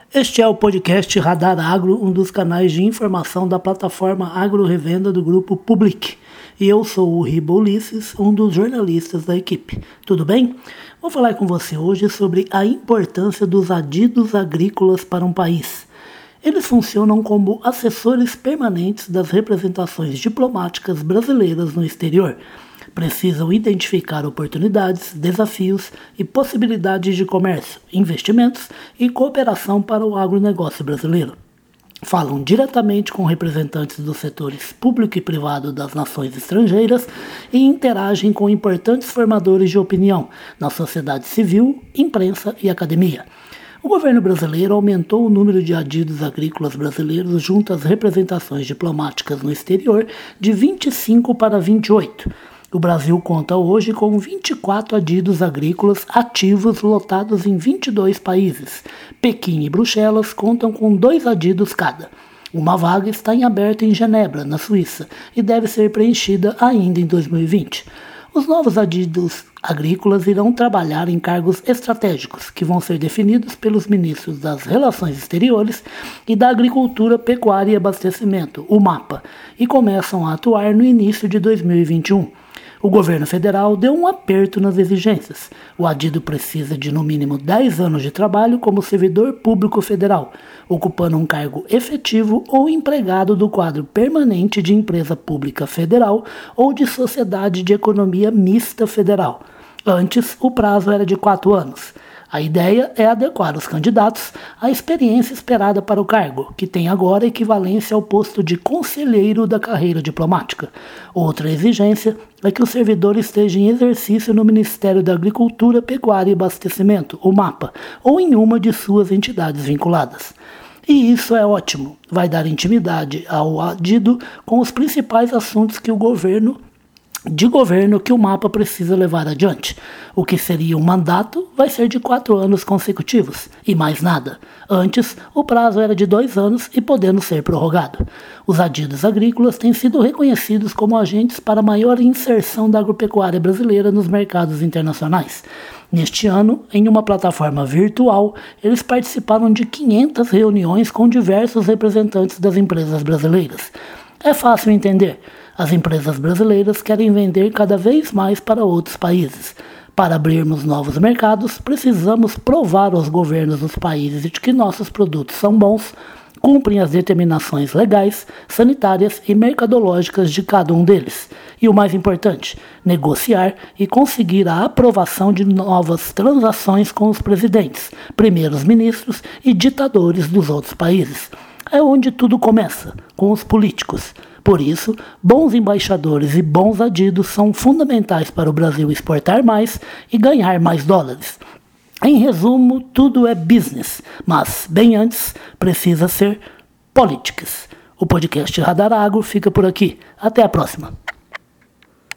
Este é o podcast Radar Agro, um dos canais de informação da plataforma Agro Revenda do grupo Public. E eu sou o Riba Ulisses, um dos jornalistas da equipe. Tudo bem? Vou falar com você hoje sobre a importância dos adidos agrícolas para um país. Eles funcionam como assessores permanentes das representações diplomáticas brasileiras no exterior. Precisam identificar oportunidades, desafios e possibilidades de comércio, investimentos e cooperação para o agronegócio brasileiro. Falam diretamente com representantes dos setores público e privado das nações estrangeiras e interagem com importantes formadores de opinião na sociedade civil, imprensa e academia. O governo brasileiro aumentou o número de adidos agrícolas brasileiros junto às representações diplomáticas no exterior de 25 para 28. O Brasil conta hoje com 24 adidos agrícolas ativos lotados em 22 países. Pequim e Bruxelas contam com 2 adidos cada. Uma vaga está em aberto em Genebra, na Suíça, e deve ser preenchida ainda em 2020. Os novos adidos agrícolas irão trabalhar em cargos estratégicos, que vão ser definidos pelos ministros das Relações Exteriores e da Agricultura, Pecuária e Abastecimento, o MAPA, e começam a atuar no início de 2021. O governo federal deu um aperto nas exigências. O adido precisa de no mínimo 10 anos de trabalho como servidor público federal, ocupando um cargo efetivo ou empregado do quadro permanente de empresa pública federal ou de sociedade de economia mista federal. Antes, o prazo era de 4 anos. A ideia é adequar os candidatos à experiência esperada para o cargo, que tem agora equivalência ao posto de conselheiro da carreira diplomática. Outra exigência é que o servidor esteja em exercício no Ministério da Agricultura, Pecuária e Abastecimento, o MAPA, ou em uma de suas entidades vinculadas. E isso é ótimo, vai dar intimidade ao adido com os principais assuntos que o governo que o MAPA precisa levar adiante. O que seria um mandato vai ser de 4 anos consecutivos, e mais nada. Antes, o prazo era de 2 anos e podendo ser prorrogado. Os adidos agrícolas têm sido reconhecidos como agentes para maior inserção da agropecuária brasileira nos mercados internacionais. Neste ano, em uma plataforma virtual, eles participaram de 500 reuniões com diversos representantes das empresas brasileiras. É fácil entender. As empresas brasileiras querem vender cada vez mais para outros países. Para abrirmos novos mercados, precisamos provar aos governos dos países de que nossos produtos são bons, cumprem as determinações legais, sanitárias e mercadológicas de cada um deles. E o mais importante, negociar e conseguir a aprovação de novas transações com os presidentes, primeiros ministros e ditadores dos outros países. É onde tudo começa, com os políticos. Por isso, bons embaixadores e bons adidos são fundamentais para o Brasil exportar mais e ganhar mais dólares. Em resumo, tudo é business, mas, bem antes, precisa ser politics. O podcast Radar Agro fica por aqui. Até a próxima.